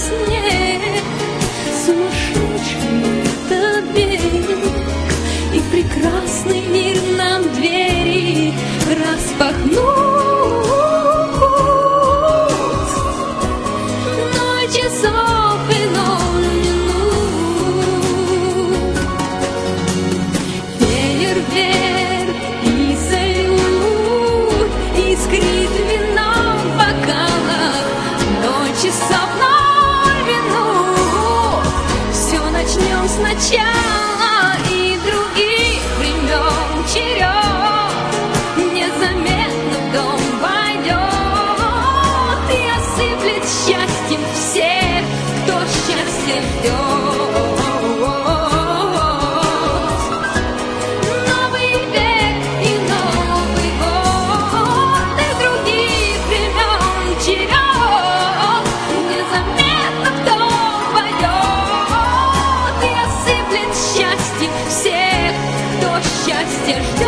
снег. Сумасшедший этот бег, и прекрасный мир нам двери распахнут. Ноль часов и 0 минут. Фейерверк и салют, искрит вино в бокалах. 0 часов 0 минут. Все начнем сначала, и других времен черед незаметно в дом войдет и осыплет счастьем всех, кто счастье ждет. Новый век и Новый год, и других времен черед незаметно в дом войдет и осыплет счастьем всех, кто счастье ждет.